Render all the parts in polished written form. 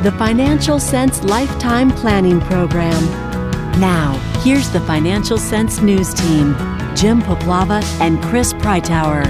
the Financial Sense Lifetime Planning Program. Now, here's the Financial Sense News Team, Jim Poplava and Chris Preitower.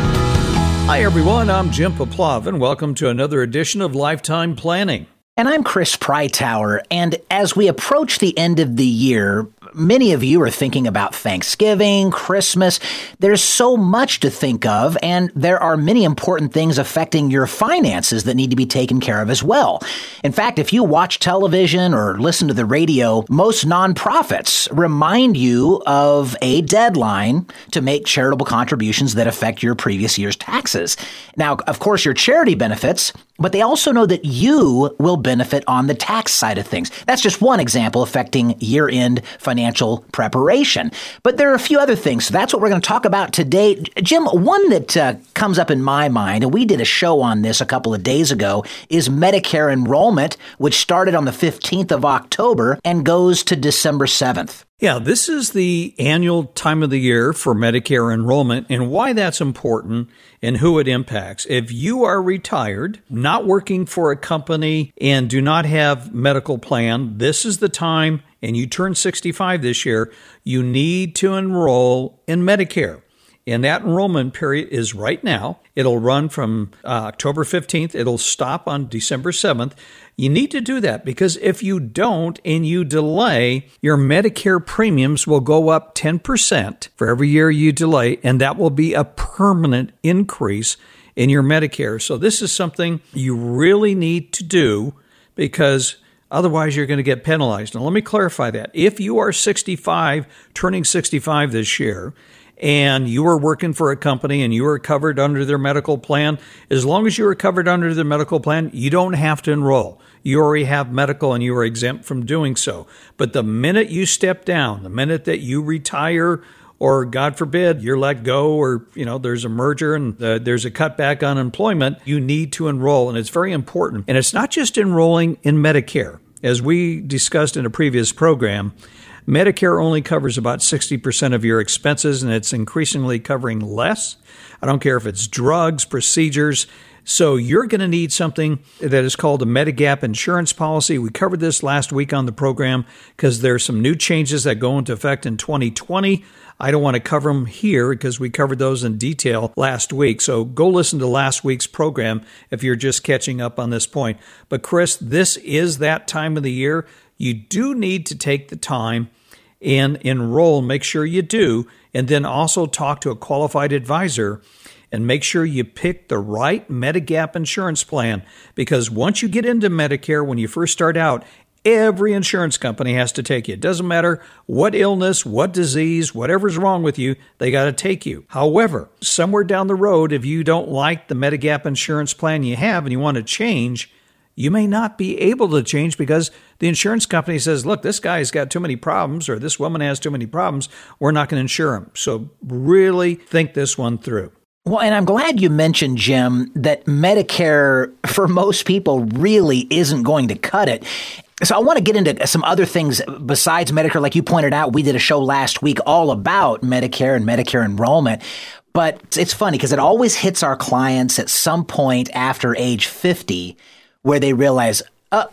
Hi, everyone. I'm Jim Poplava, and welcome to another edition of Lifetime Planning. And I'm Chris Preitower, and as we approach the end of the year, many of you are thinking about Thanksgiving, Christmas. There's so much to think of, and there are many important things affecting your finances that need to be taken care of as well. In fact, if you watch television or listen to the radio, most nonprofits remind you of a deadline to make charitable contributions that affect your previous year's taxes. Now, of course, your charity benefits, but they also know that you will benefit on the tax side of things. That's just one example affecting year-end financial preparation. But there are a few other things. So that's what we're going to talk about today. Jim, one that comes up in my mind, and we did a show on this a couple of days ago, is Medicare enrollment, which started on the 15th of October and goes to December 7th. Yeah, this is the annual time of the year for Medicare enrollment and why that's important and who it impacts. If you are retired, not working for a company, and do not have medical plan, this is the time, and you turn 65 this year, you need to enroll in Medicare. And that enrollment period is right now. It'll run from October 15th. It'll stop on December 7th. You need to do that because if you don't and you delay, your Medicare premiums will go up 10% for every year you delay, and that will be a permanent increase in your Medicare. So this is something you really need to do because otherwise you're going to get penalized. Now, let me clarify that. If you are 65, turning 65 this year, and you are working for a company and you are covered under their medical plan, as long as you are covered under their medical plan, you don't have to enroll. You already have medical and you are exempt from doing so. But the minute you step down, the minute that you retire, or God forbid, you're let go, or there's a merger and there's a cutback on employment, you need to enroll. And it's very important. And it's not just enrolling in Medicare. As we discussed in a previous program, Medicare only covers about 60% of your expenses, and it's increasingly covering less. I don't care if it's drugs, procedures. So you're going to need something that is called a Medigap insurance policy. We covered this last week on the program because there are some new changes that go into effect in 2020. I don't want to cover them here because we covered those in detail last week. So go listen to last week's program if you're just catching up on this point. But Chris, this is that time of the year. You do need to take the time and enroll, make sure you do, and then also talk to a qualified advisor and make sure you pick the right Medigap insurance plan. Because once you get into Medicare, when you first start out, every insurance company has to take you. It doesn't matter what illness, what disease, whatever's wrong with you, they got to take you. However, somewhere down the road, if you don't like the Medigap insurance plan you have and you want to change, you may not be able to change because the insurance company says, look, this guy's got too many problems or this woman has too many problems. We're not going to insure him. So really think this one through. Well, and I'm glad you mentioned, Jim, that Medicare, for most people, really isn't going to cut it. So I want to get into some other things besides Medicare. Like you pointed out, we did a show last week all about Medicare and Medicare enrollment. But it's funny because it always hits our clients at some point after age 50 where they realize,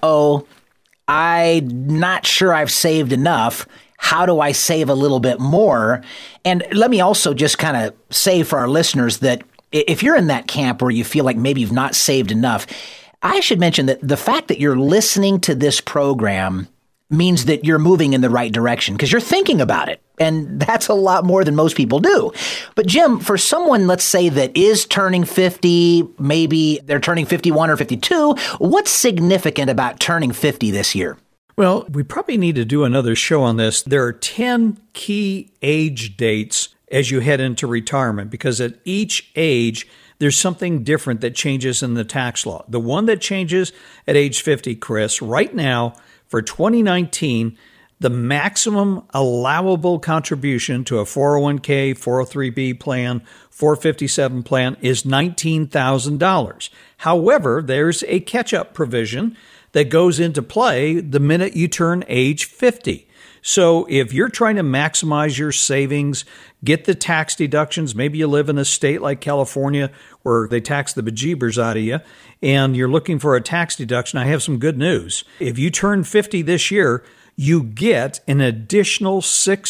I'm not sure I've saved enough. How do I save a little bit more? And let me also just kind of say for our listeners that if you're in that camp where you feel like maybe you've not saved enough, I should mention that the fact that you're listening to this program means that you're moving in the right direction because you're thinking about it. And that's a lot more than most people do. But Jim, for someone, let's say, that is turning 50, maybe they're turning 51 or 52, what's significant about turning 50 this year? Well, we probably need to do another show on this. There are 10 key age dates as you head into retirement because at each age, there's something different that changes in the tax law. The one that changes at age 50, Chris, right now for 2019, the maximum allowable contribution to a 401k, 403b plan, 457 plan is $19,000. However, there's a catch-up provision that goes into play the minute you turn age 50. So if you're trying to maximize your savings, get the tax deductions, maybe you live in a state like California where they tax the bejeebers out of you, and you're looking for a tax deduction, I have some good news. If you turn 50 this year, you get an additional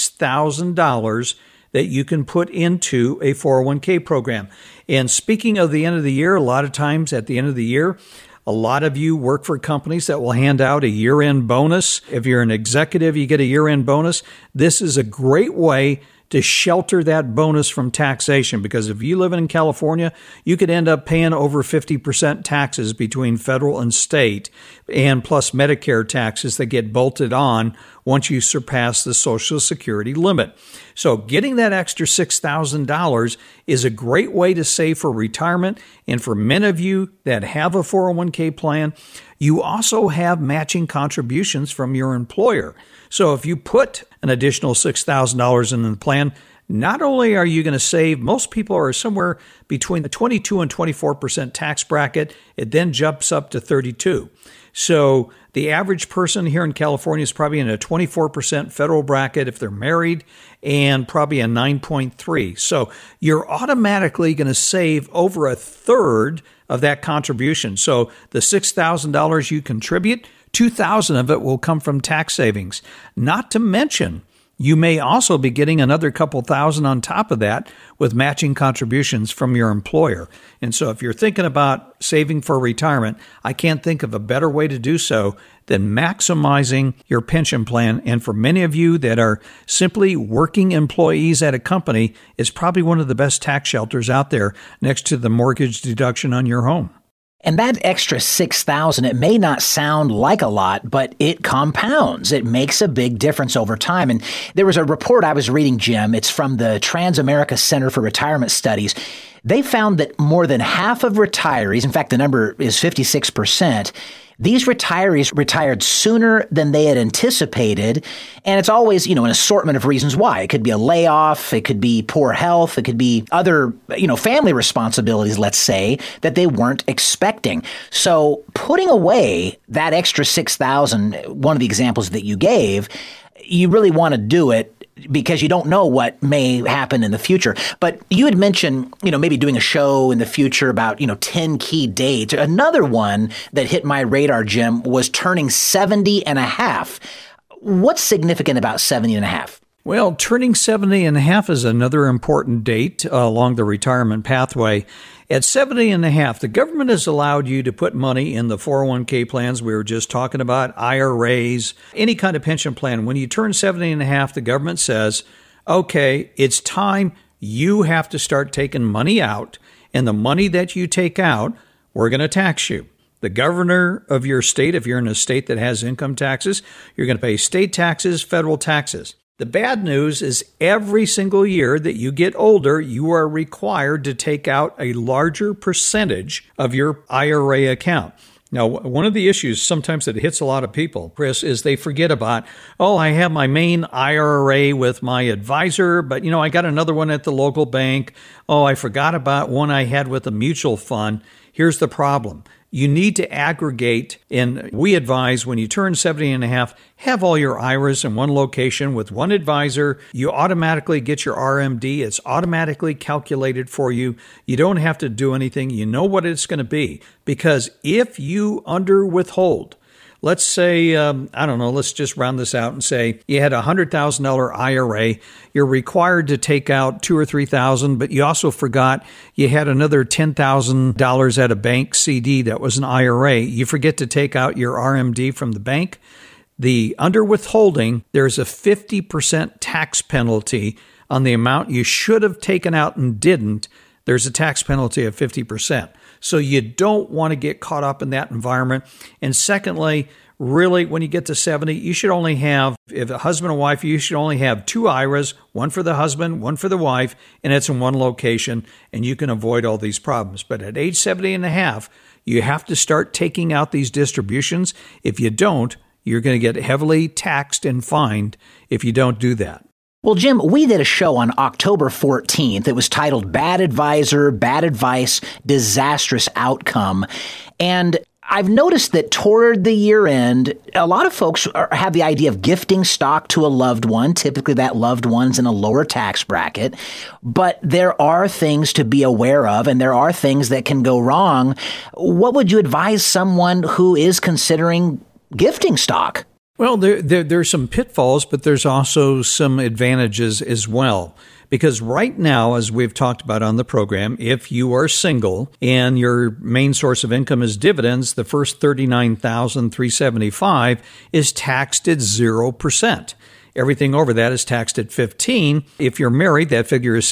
$6,000 that you can put into a 401k program. And speaking of the end of the year, a lot of times at the end of the year, a lot of you work for companies that will hand out a year-end bonus. If you're an executive, you get a year-end bonus. This is a great way to shelter that bonus from taxation, because if you live in California, you could end up paying over 50% taxes between federal and state, and plus Medicare taxes that get bolted on once you surpass the Social Security limit. So getting that extra $6,000 is a great way to save for retirement. And for many of you that have a 401k plan, you also have matching contributions from your employer. So if you put an additional $6,000 in the plan, not only are you going to save, most people are somewhere between the 22 and 24% tax bracket. It then jumps up to 32. So the average person here in California is probably in a 24% federal bracket if they're married, and probably a 9.3. So you're automatically going to save over a third of that contribution. So the $6,000 you contribute, $2,000 of it will come from tax savings. Not to mention, you may also be getting another couple thousand on top of that with matching contributions from your employer. And so if you're thinking about saving for retirement, I can't think of a better way to do so than maximizing your pension plan. And for many of you that are simply working employees at a company, it's probably one of the best tax shelters out there next to the mortgage deduction on your home. And that extra $6,000, it may not sound like a lot, but it compounds. It makes a big difference over time. And there was a report I was reading, Jim. It's from the Transamerica Center for Retirement Studies. They found that more than half of retirees, in fact, the number is 56%, these retirees retired sooner than they had anticipated. And it's always, an assortment of reasons why. It could be a layoff. It could be poor health. It could be other, family responsibilities, let's say, that they weren't expecting. So putting away that extra $6,000, one of the examples that you gave, you really want to do it because you don't know what may happen in the future. But you had mentioned, maybe doing a show in the future about, 10 key dates. Another one that hit my radar, Jim, was turning 70 and a half. What's significant about 70 and a half? Well, turning 70 and a half is another important date along the retirement pathway. At 70 and a half, the government has allowed you to put money in the 401k plans we were just talking about, IRAs, any kind of pension plan. When you turn 70 and a half, the government says, okay, it's time you have to start taking money out, and the money that you take out, we're going to tax you. The governor of your state, if you're in a state that has income taxes, you're going to pay state taxes, federal taxes. The bad news is every single year that you get older, you are required to take out a larger percentage of your IRA account. Now, one of the issues sometimes that hits a lot of people, Chris, is they forget about, I have my main IRA with my advisor, but, I got another one at the local bank. I forgot about one I had with a mutual fund. Here's the problem. You need to aggregate, and we advise when you turn 70 and a half, have all your IRAs in one location with one advisor. You automatically get your RMD. It's automatically calculated for you. You don't have to do anything. You know what it's going to be. Because if you underwithhold, let's say, let's just round this out and say you had a $100,000 IRA. You're required to take out $2,000 or $3,000, but you also forgot you had another $10,000 at a bank CD that was an IRA. You forget to take out your RMD from the bank. The underwithholding, there's a 50% tax penalty on the amount you should have taken out and didn't. There's a tax penalty of 50%. So you don't want to get caught up in that environment. And secondly, really, when you get to 70, you should only have, if a husband and wife, you should only have 2 IRAs, one for the husband, one for the wife, and it's in one location, and you can avoid all these problems. But at age 70 and a half, you have to start taking out these distributions. If you don't, you're going to get heavily taxed and fined if you don't do that. Well, Jim, we did a show on October 14th. It was titled Bad Advisor, Bad Advice, Disastrous Outcome. And I've noticed that toward the year end, a lot of folks have the idea of gifting stock to a loved one. Typically, that loved one's in a lower tax bracket. But there are things to be aware of, and there are things that can go wrong. What would you advise someone who is considering gifting stock? Well, there's some pitfalls, but there's also some advantages as well. Because right now, as we've talked about on the program, if you are single and your main source of income is dividends, the first $39,375 is taxed at 0%. Everything over that is taxed at 15%. If you're married, that figure is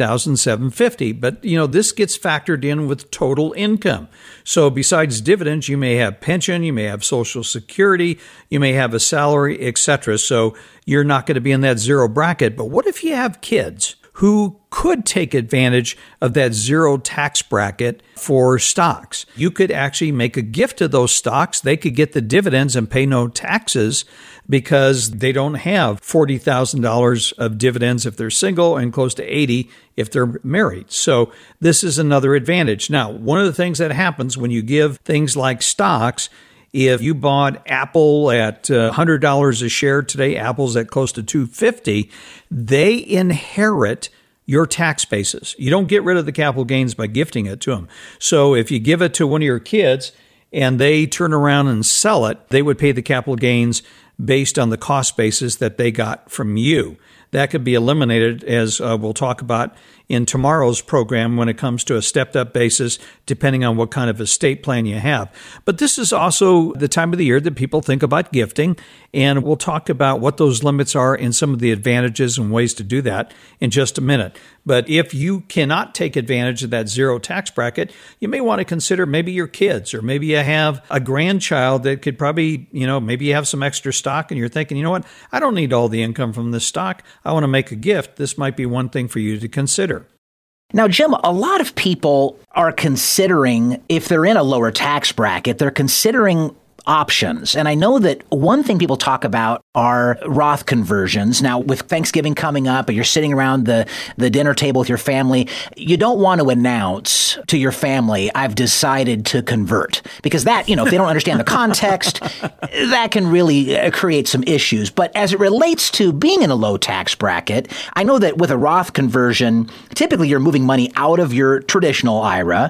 $78,750. But, this gets factored in with total income. So besides dividends, you may have pension, you may have Social Security, you may have a salary, etc. So you're not going to be in that zero bracket. But what if you have kids who could take advantage of that zero tax bracket for stocks? You could actually make a gift of those stocks. They could get the dividends and pay no taxes because they don't have $40,000 of dividends if they're single and close to $80,000 if they're married. So this is another advantage. Now, one of the things that happens when you give things like stocks, if you bought Apple at $100 a share today, Apple's at close to $250, they inherit your tax basis. You don't get rid of the capital gains by gifting it to them. So if you give it to one of your kids and they turn around and sell it, they would pay the capital gains based on the cost basis that they got from you. That could be eliminated, as we'll talk about in tomorrow's program when it comes to a stepped-up basis, depending on what kind of estate plan you have. But this is also the time of the year that people think about gifting, and we'll talk about what those limits are and some of the advantages and ways to do that in just a minute. But if you cannot take advantage of that zero tax bracket, you may want to consider maybe your kids, or maybe you have a grandchild that could probably, maybe you have some extra stock and you're thinking, what, I don't need all the income from this stock. I want to make a gift. This might be one thing for you to consider. Now, Jim, a lot of people are considering, if they're in a lower tax bracket, they're considering options. And I know that one thing people talk about are Roth conversions. Now, with Thanksgiving coming up, and you're sitting around the dinner table with your family, you don't want to announce to your family, I've decided to convert. Because that, if they don't understand the context, that can really create some issues. But as it relates to being in a low tax bracket, I know that with a Roth conversion, typically you're moving money out of your traditional IRA,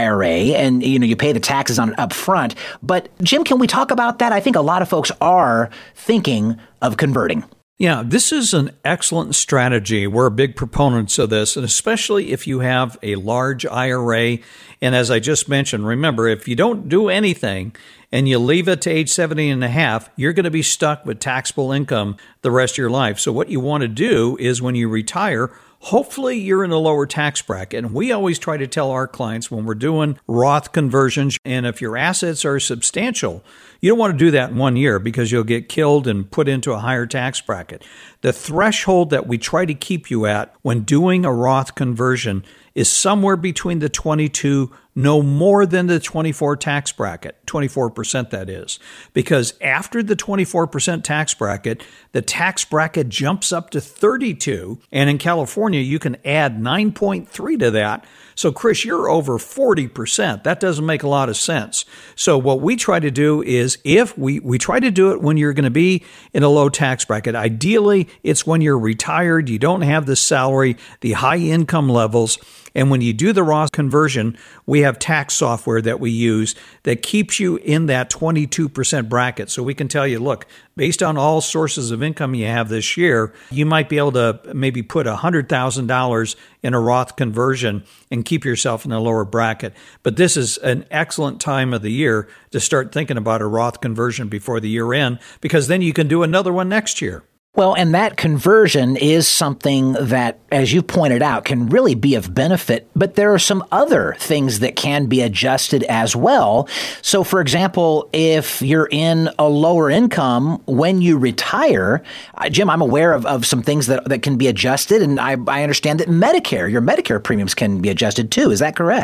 and you pay the taxes on it up front. But Jim, can we talk about that? I think a lot of folks are thinking of converting. Yeah, this is an excellent strategy. We're big proponents of this, and especially if you have a large IRA. And as I just mentioned, remember, if you don't do anything and you leave it to age 70 and a half, you're going to be stuck with taxable income the rest of your life. So what you want to do is when you retire, hopefully you're in a lower tax bracket. And we always try to tell our clients when we're doing Roth conversions, and if your assets are substantial, you don't want to do that in 1 year because you'll get killed and put into a higher tax bracket. The threshold that we try to keep you at when doing a Roth conversion is somewhere between the 22, no more than the 24 tax bracket, 24% that is. Because after the 24% tax bracket, the tax bracket jumps up to 32. And in California, you can add 9.3 to that. So Chris, you're over 40%. That doesn't make a lot of sense. So what we try to do is if we try to do it when you're going to be in a low tax bracket. Ideally, it's when you're retired, you don't have the salary, the high income levels. And when you do the Roth conversion, we have tax software that we use that keeps you in that 22% bracket. So we can tell you, look, based on all sources of income you have this year, you might be able to maybe put $100,000 in a Roth conversion and keep yourself in a lower bracket. But this is an excellent time of the year to start thinking about a Roth conversion before the year end, because then you can do another one next year. Well, and that conversion is something that, as you pointed out, can really be of benefit, but there are some other things that can be adjusted as well. So, for example, if you're in a lower income when you retire, Jim, I'm aware of some things that can be adjusted, and I understand that your Medicare premiums can be adjusted too. Is that correct?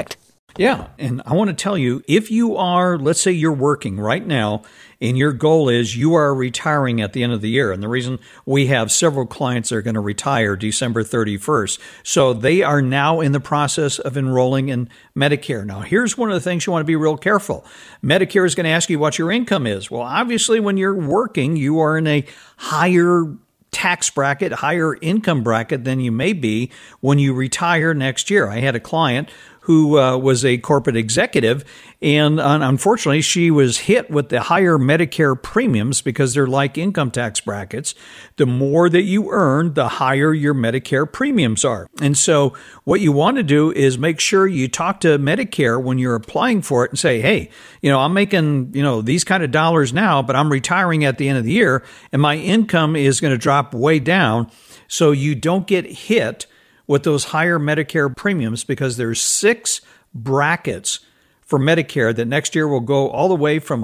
Yeah. And I want to tell you, if you are, let's say you're working right now and your goal is you are retiring at the end of the year. And the reason we have several clients that are going to retire December 31st. So they are now in the process of enrolling in Medicare. Now, here's one of the things you want to be real careful. Medicare is going to ask you what your income is. Well, obviously, when you're working, you are in a higher tax bracket, higher income bracket than you may be when you retire next year. I had a client who was a corporate executive, and unfortunately, she was hit with the higher Medicare premiums because they're like income tax brackets. The more that you earn, the higher your Medicare premiums are. And so what you want to do is make sure you talk to Medicare when you're applying for it and say, hey, I'm making, these kind of dollars now, but I'm retiring at the end of the year, and my income is going to drop way down. So you don't get hit with those higher Medicare premiums, because there's 6 brackets for Medicare that next year will go all the way from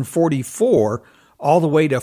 $144 all the way to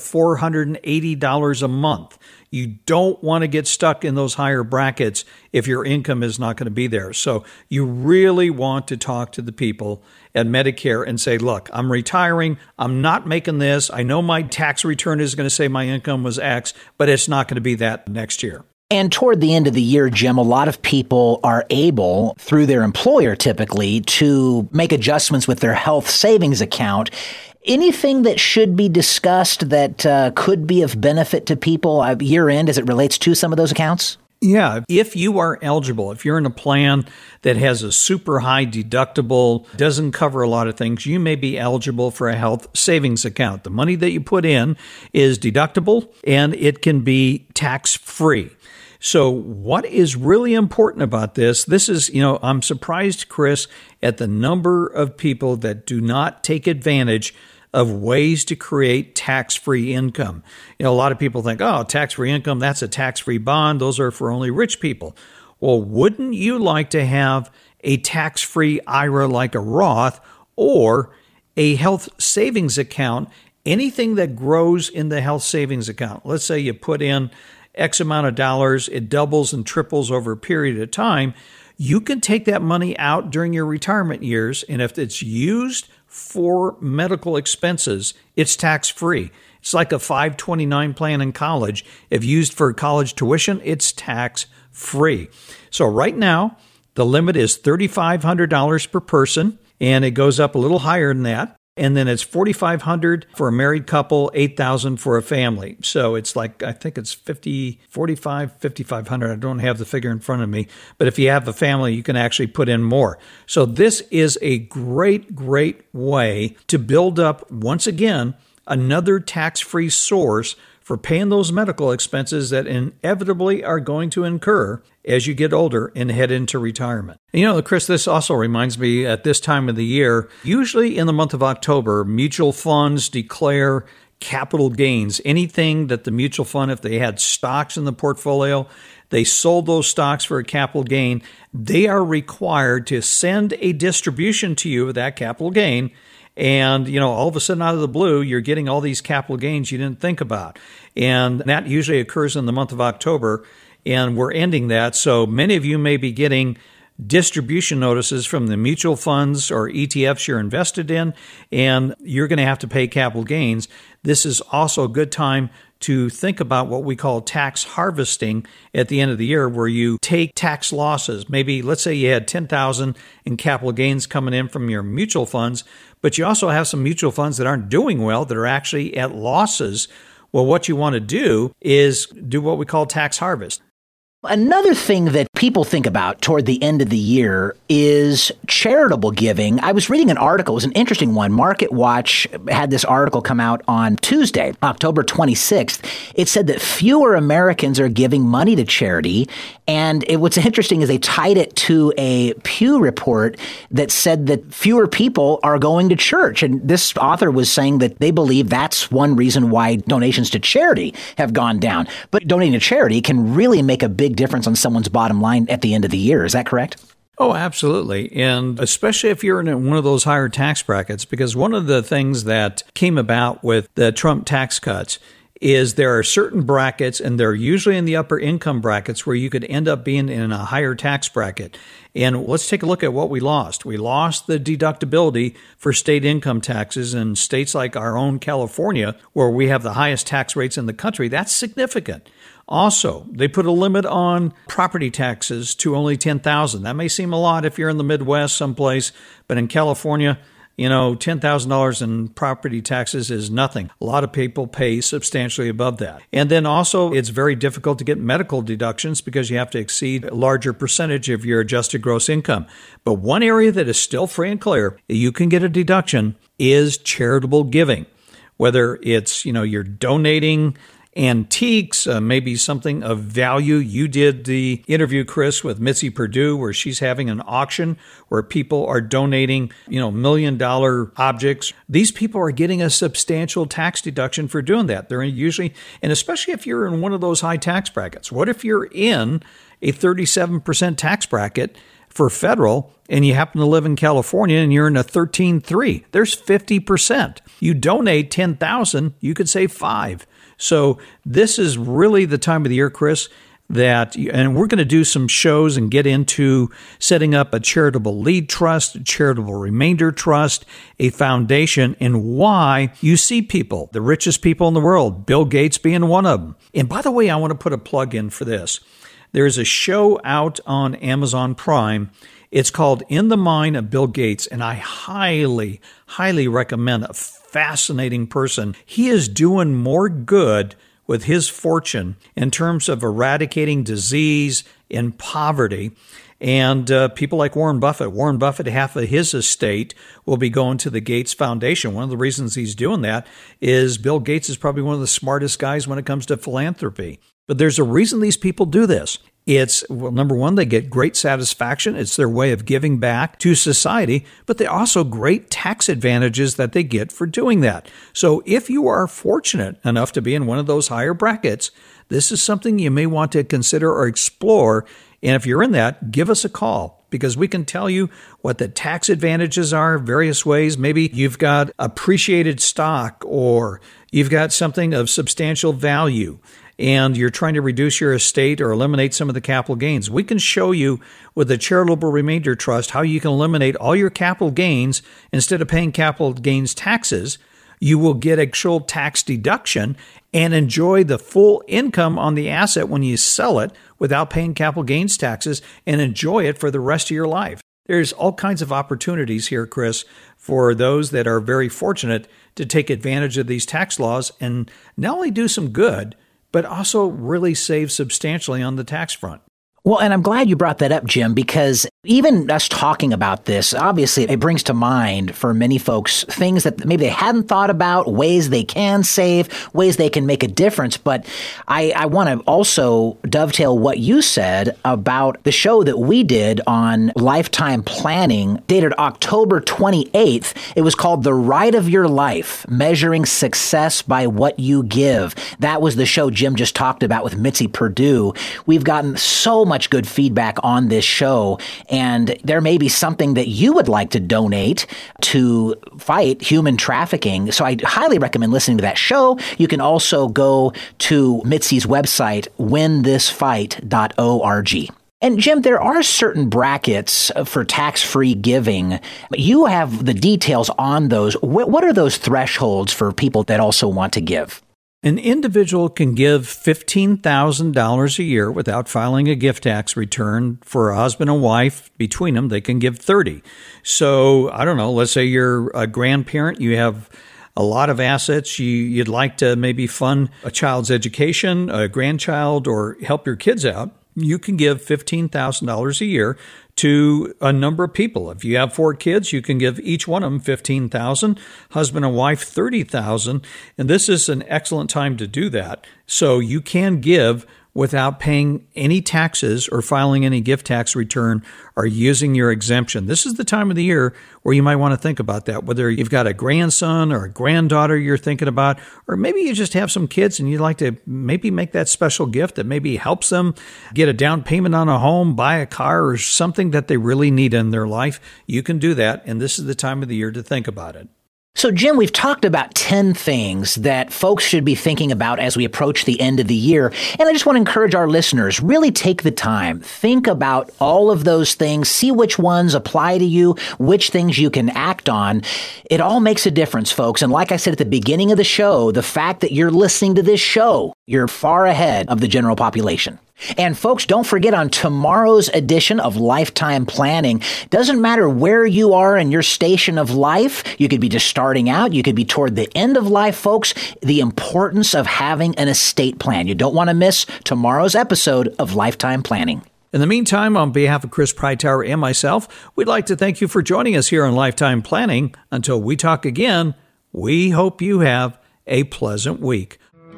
$480 a month. You don't want to get stuck in those higher brackets if your income is not going to be there. So you really want to talk to the people at Medicare and say, look, I'm retiring. I'm not making this. I know my tax return is going to say my income was X, but it's not going to be that next year. And toward the end of the year, Jim, a lot of people are able, through their employer typically, to make adjustments with their health savings account. Anything that should be discussed that could be of benefit to people year end as it relates to some of those accounts? Yeah, if you are eligible, if you're in a plan that has a super high deductible, doesn't cover a lot of things, you may be eligible for a health savings account. The money that you put in is deductible and it can be tax-free. So what is really important about this is, I'm surprised, Chris, at the number of people that do not take advantage of ways to create tax-free income. A lot of people think, tax-free income, that's a tax-free bond. Those are for only rich people. Well, wouldn't you like to have a tax-free IRA like a Roth or a health savings account? Anything that grows in the health savings account. Let's say you put in X amount of dollars, it doubles and triples over a period of time. You can take that money out during your retirement years, and if it's used for medical expenses, it's tax-free. It's like a 529 plan in college. If used for college tuition, it's tax-free. So right now, the limit is $3,500 per person, and it goes up a little higher than that. And then it's $4,500 for a married couple, $8,000 for a family. So it's like, I think it's $5,500. I don't have the figure in front of me. But if you have a family, you can actually put in more. So this is a great, great way to build up, once again, another tax-free source for paying those medical expenses that inevitably are going to incur as you get older and head into retirement. And Chris, this also reminds me at this time of the year, usually in the month of October, mutual funds declare capital gains. Anything that the mutual fund, if they had stocks in the portfolio, they sold those stocks for a capital gain, they are required to send a distribution to you of that capital gain. And, all of a sudden out of the blue, you're getting all these capital gains you didn't think about. And that usually occurs in the month of October, and we're ending that. So many of you may be getting distribution notices from the mutual funds or ETFs you're invested in, and you're going to have to pay capital gains. This is also a good time to think about what we call tax harvesting at the end of the year, where you take tax losses. Maybe, let's say you had $10,000 in capital gains coming in from your mutual funds, but you also have some mutual funds that aren't doing well, that are actually at losses. Well, what you want to do is do what we call tax harvest. Another thing that people think about toward the end of the year is charitable giving. I was reading an article. It was an interesting one. MarketWatch had this article come out on Tuesday, October 26th. It said that fewer Americans are giving money to charity. And what's interesting is they tied it to a Pew report that said that fewer people are going to church. And this author was saying that they believe that's one reason why donations to charity have gone down. But donating to charity can really make a big difference on someone's bottom line at the end of the year. Is that correct? Oh, absolutely. And especially if you're in one of those higher tax brackets, because one of the things that came about with the Trump tax cuts is there are certain brackets, and they're usually in the upper income brackets, where you could end up being in a higher tax bracket. And let's take a look at what we lost. We lost the deductibility for state income taxes in states like our own California, where we have the highest tax rates in the country. That's significant. Also, they put a limit on property taxes to only $10,000. That may seem a lot if you're in the Midwest someplace, but in California, $10,000 in property taxes is nothing. A lot of people pay substantially above that. And then also, it's very difficult to get medical deductions because you have to exceed a larger percentage of your adjusted gross income. But one area that is still free and clear, you can get a deduction, is charitable giving. Whether it's, you're donating antiques, maybe something of value. You did the interview, Chris, with Mitzi Perdue, where she's having an auction where people are donating, $1 million objects. These people are getting a substantial tax deduction for doing that. They're usually, and especially if you're in one of those high tax brackets. What if you're in a 37% tax bracket for federal, and you happen to live in California and you're in a 13.3? There's 50%. You donate $10,000, you could save $5,000. So this is really the time of the year, Chris, and we're going to do some shows and get into setting up a charitable lead trust, a charitable remainder trust, a foundation, and why you see people, the richest people in the world, Bill Gates being one of them. And by the way, I want to put a plug in for this. There's a show out on Amazon Prime. It's called In the Mind of Bill Gates, and I highly, highly recommend a fascinating person. He is doing more good with his fortune in terms of eradicating disease and poverty. And people like Warren Buffett. Warren Buffett, half of his estate will be going to the Gates Foundation. One of the reasons he's doing that is Bill Gates is probably one of the smartest guys when it comes to philanthropy. But there's a reason these people do this. It's, number one, they get great satisfaction. It's their way of giving back to society, but they also great tax advantages that they get for doing that. So if you are fortunate enough to be in one of those higher brackets, this is something you may want to consider or explore. And if you're in that, give us a call, because we can tell you what the tax advantages are various ways. Maybe you've got appreciated stock, or you've got something of substantial value, and you're trying to reduce your estate or eliminate some of the capital gains. We can show you with the Charitable Remainder Trust how you can eliminate all your capital gains. Instead of paying capital gains taxes, you will get actual tax deduction and enjoy the full income on the asset when you sell it without paying capital gains taxes, and enjoy it for the rest of your life. There's all kinds of opportunities here, Chris, for those that are very fortunate to take advantage of these tax laws and not only do some good, but also really save substantially on the tax front. Well, and I'm glad you brought that up, Jim, because even us talking about this, obviously it brings to mind for many folks things that maybe they hadn't thought about, ways they can save, ways they can make a difference. But I want to also dovetail what you said about the show that we did on lifetime planning, dated October 28th. It was called The Ride of Your Life, Measuring Success by What You Give. That was the show Jim just talked about with Mitzi Perdue. We've gotten so much good feedback on this show, and there may be something that you would like to donate to fight human trafficking. So I highly recommend listening to that show. You can also go to Mitzi's website, winthisfight.org. And Jim, there are certain brackets for tax-free giving. You have the details on those. What are those thresholds for people that also want to give? An individual can give $15,000 a year without filing a gift tax return. For a husband and wife, between them, they can give $30,000. So, I don't know, let's say you're a grandparent, you have a lot of assets, you'd like to maybe fund a child's education, a grandchild, or help your kids out. You can give $15,000 a year to a number of people. If you have 4 kids, you can give each one of them $15,000, husband and wife $30,000, and this is an excellent time to do that. So you can give without paying any taxes or filing any gift tax return or using your exemption. This is the time of the year where you might want to think about that, whether you've got a grandson or a granddaughter you're thinking about, or maybe you just have some kids and you'd like to maybe make that special gift that maybe helps them get a down payment on a home, buy a car, or something that they really need in their life. You can do that, and this is the time of the year to think about it. So, Jim, we've talked about 10 things that folks should be thinking about as we approach the end of the year. And I just want to encourage our listeners, really take the time, think about all of those things, see which ones apply to you, which things you can act on. It all makes a difference, folks. And like I said at the beginning of the show, the fact that you're listening to this show, you're far ahead of the general population. And folks, don't forget on tomorrow's edition of Lifetime Planning, doesn't matter where you are in your station of life, you could be just starting out, you could be toward the end of life, folks, the importance of having an estate plan. You don't want to miss tomorrow's episode of Lifetime Planning. In the meantime, on behalf of Chris Preitower and myself, we'd like to thank you for joining us here on Lifetime Planning. Until we talk again, we hope you have a pleasant week.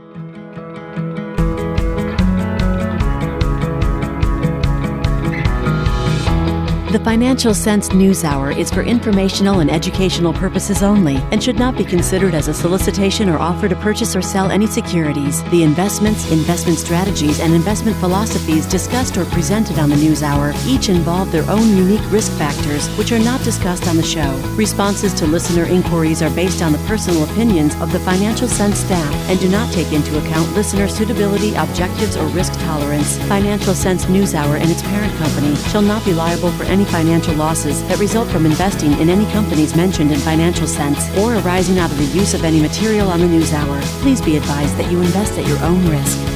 The Financial Sense News Hour is for informational and educational purposes only and should not be considered as a solicitation or offer to purchase or sell any securities. The investments, investment strategies, and investment philosophies discussed or presented on the News Hour each involve their own unique risk factors, which are not discussed on the show. Responses to listener inquiries are based on the personal opinions of the Financial Sense staff and do not take into account listener suitability, objectives, or risk tolerance. Financial Sense News Hour and its parent company shall not be liable for any financial losses that result from investing in any companies mentioned in Financial Sense or arising out of the use of any material on the News Hour. Please be advised that you invest at your own risk.